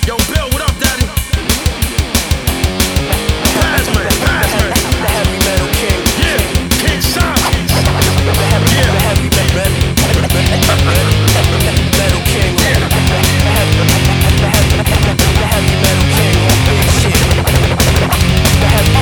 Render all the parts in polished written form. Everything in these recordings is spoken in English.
Yo, Bill, what up, daddy? Pass me, pass me. The heavy metal king. Yeah, King Sean. The heavy metal king. Yeah. The heavy metal king. Big shit. The heavy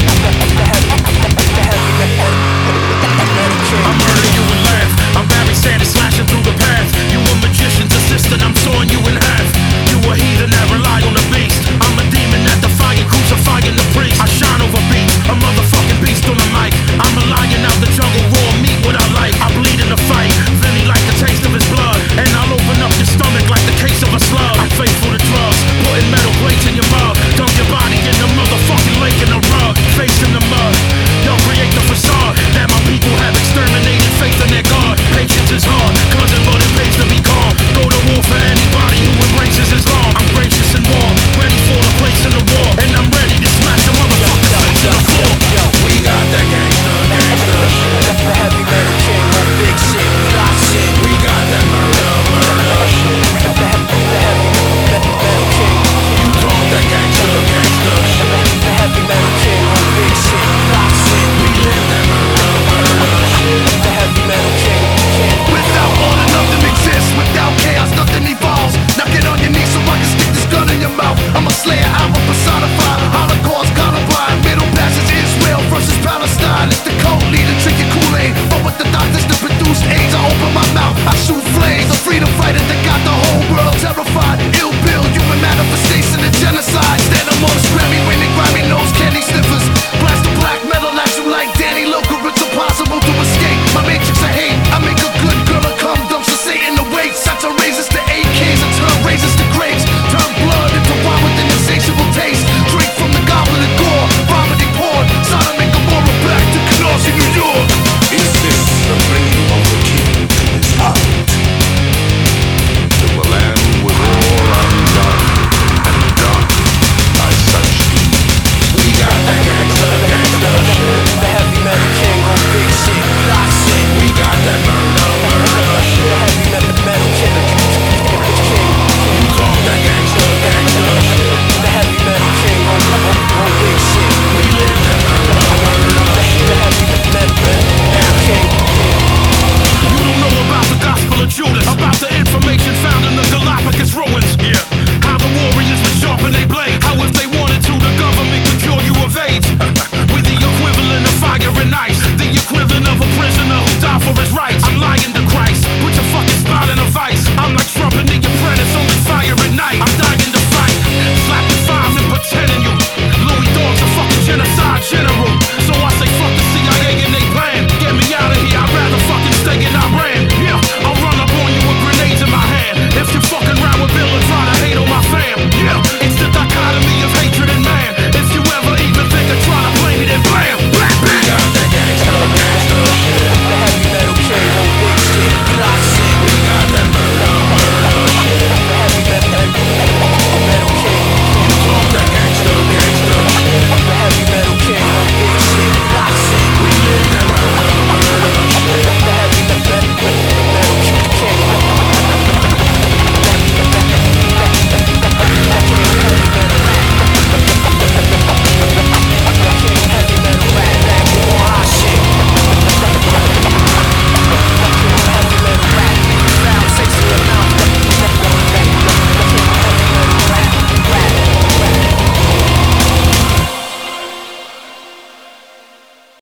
metal king. I murder you and laugh. I'm Barry Sanders slashing through the path. You a magician's assistant, I'm sawing you in half. You a heathen that rely on the beast. I'm a demon that defying, crucifying the priest. I shine over beats, a motherfucking beast on the mic. I'm a lion out the jungle, raw meat what I like. I bleed in the fight, Vinny like the taste of his blood. And I'll open up your stomach like the case of a slug. I'm faithful to drugs, putting metal plates in your mug. Dunk your body in the motherfucking lake in the rug. Face in the mud, y'all create the facade that my people have exterminated faith in their God. Patience is hard, cousin, but it pays to be calm. Go to war for anybody who embraces Islam. I'm gracious and warm, ready for the place in the war. And I'm ready to smash the motherfucking face in the floor. We got that gangsta, gangsta shit. The heavy metal king. Big shit. Rock shit. We got that murder, murder shit. The heavy metal king. You talk that gangsta, gangsta shit. The heavy metal king. Big shit. Rock shit. We live that murder, murder shit. The heavy metal king. Without order, nothing exists. Without chaos, nothing evolves. Now get on your knees so I can stick this gun in your mouth. I'm a slayer, I'm a personified Holocaust, Columbine. Middle passage, Israel versus Palestine. It's the cult leader drinking Kool-Aid. But with the doctors that produce AIDS, I open my mouth, I shoot flames. A freedom fighter that got the whole world terrified. Ill bill, human manifestation of genocide.